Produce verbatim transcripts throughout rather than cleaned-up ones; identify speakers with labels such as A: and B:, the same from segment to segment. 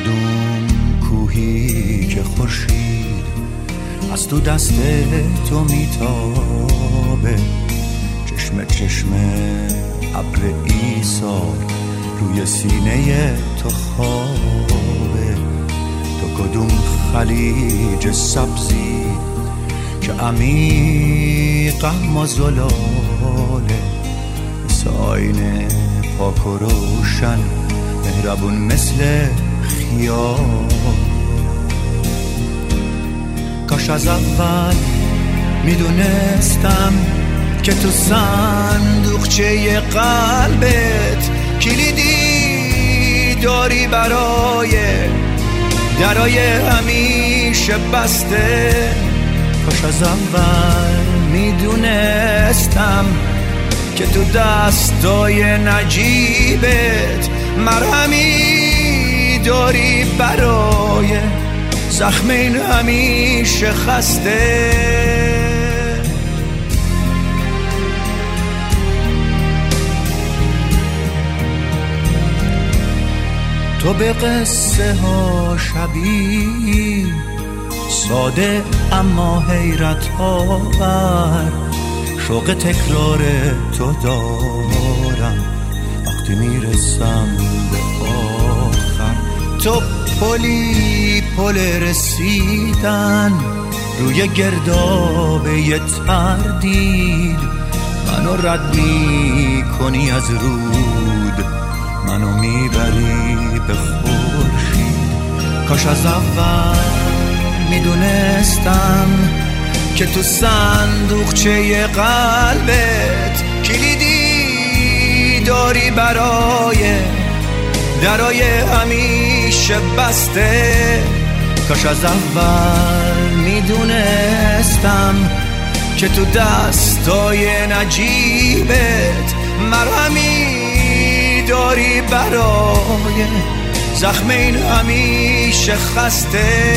A: کدوم کوهی که خورشید از تو دست تو میتابه، چشم چشم ابر ایثار روی سینه تو خوابه. تو کدوم خلیج سبزی که عمیق اما زلاله، مثل آینه پاک و روشن مهربون مثل خیال. کاش از اول میدونستم که تو صندوقچه قلبت کلیدی داری برای درای همیشه بسته. کاش از اول میدونستم که تو دستای نجیبت مرهمی داری برای زخم این همیشه خسته. تو به قصه ها شبیه، ساده اما حیرت آور، شوق تکرار تو دارم وقتی میرسم به آخر. تو پلی پل رسیدن روی گردابه تردید، منو رد می کنی از رود، منو میبری به خورشید. کاش از اول میدونستم که تو صندوقچه قلبت کلیدی داری برای درای همیشه بسته. کاش از اول میدونستم که تو دستای نجیبت مرهمی داری برای زخم این همیشه خسته.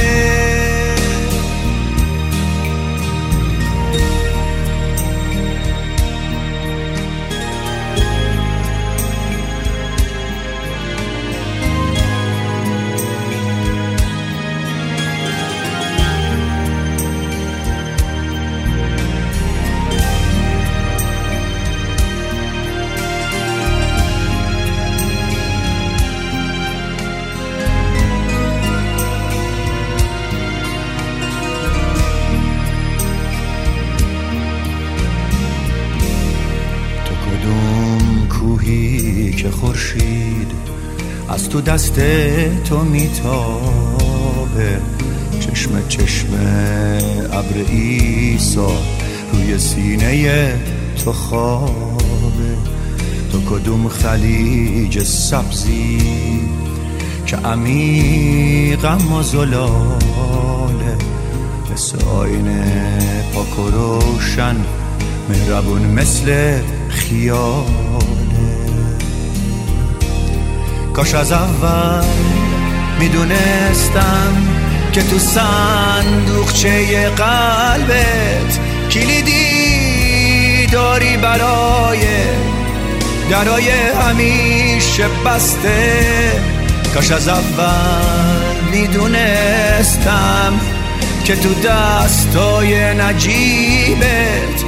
A: کوهی که خورشید از تو دست تو میتابه، چشم چشم ابر ایثار روی سینه تو خوابه. تو کدوم خلیج سبزی که عمیق اما زلاله، مثل آینه پاک و روشن مهربون مثل خیاله. کاش از اول میدونستم که تو صندوقچه قلبت کلیدی داری برای درای همیشه بسته. کاش از اول میدونستم که تو دستای نجیبت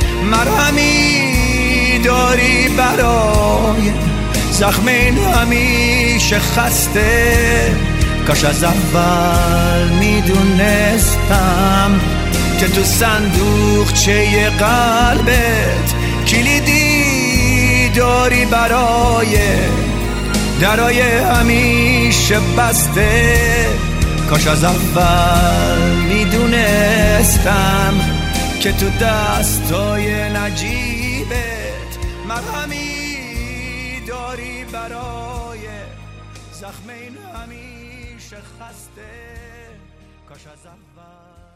A: مرهمی داری برای زخم این همیشه خسته. کاش از اول میدونستم که تو صندوقچه قلبت کلیدی داری برای درای همیشه بسته. کاش از اول میدونستم که تو دستای نجیبت مرهمی داری برای زخم این همیشه خسته. کاش از اول